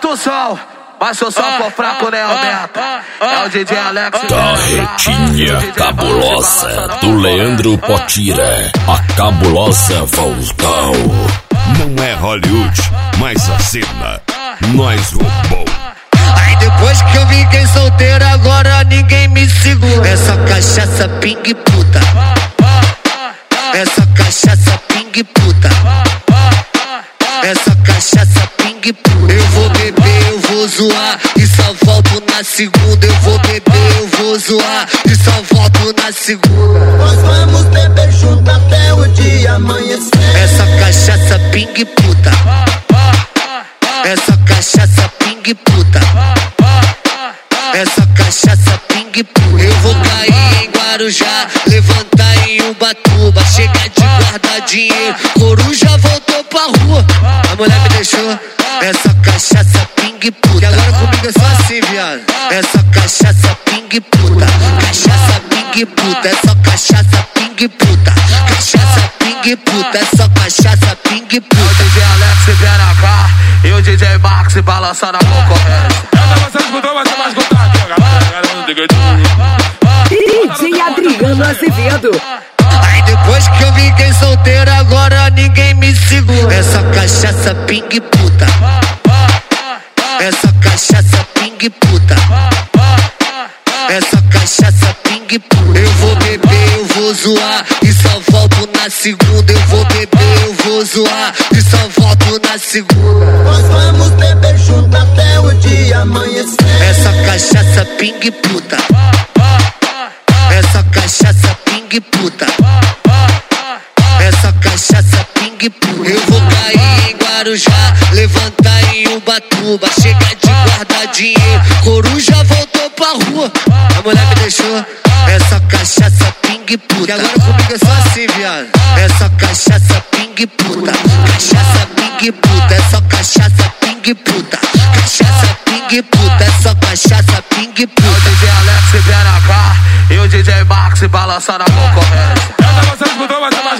aumenta o som. Mas se o som for fraco, nem aumenta. É o DJ Alex. Carretinha cabulosa do Leandro Potira. A cabulosa voltou. Não é Hollywood, mas a cena nós roubou. Aí depois que eu fiquei solteiro, agora ninguém me segura. Essa cachaça ping puta. Essa cachaça ping puta. Essa cachaça ping puta. Eu vou beber, eu vou zoar e só volto na segunda. Eu vou beber, eu vou zoar e só volto na segunda. Nós vamos beber junto até o dia amanhecer. Essa cachaça ping puta. Essa cachaça ping puta. Essa cachaça ping puta. Eu vou cair em Guarujá, levantar em Ubatuba, chegar de guardar dinheiro, coruja voltou pra rua. A mulher me deixou. Essa cachaça ping puta. E agora comigo é só assim, viado. Essa cachaça ping puta. Cachaça ping puta. É só cachaça ping puta. Cachaça ping puta. É só cachaça ping puta. O DJ Alex vem na cá e o DJ Max balançando a concorrência. Você escutou, vai ser mais escutado. DJ Adriano Azevedo. Aí depois que eu fiquei solteiro, agora ninguém me segura. Essa cachaça ping puta. Essa cachaça ping puta. Essa cachaça ping puta. Eu vou beber, eu vou zoar e só volto na segunda. Eu vou beber, eu vou zoar e só volto na segunda. Nós vamos beber junto até o dia amanhecer. Essa cachaça ping puta. Essa cachaça ping puta. Essa cachaça ping puta. Eu vou cair em Guarujá, levantar em Ubatuba, chegar de guardar dinheiro, coruja voltou pra rua. A mulher me deixou. Essa cachaça ping puta. E agora comigo é só assim, viado. Essa cachaça ping puta. Cachaça ping puta. É só cachaça ping puta. Cachaça ping puta. É só cachaça ping puta. O DJ Alex vem na cá e o DJ Max balançando a concorrência. Você escutou, vai ser mais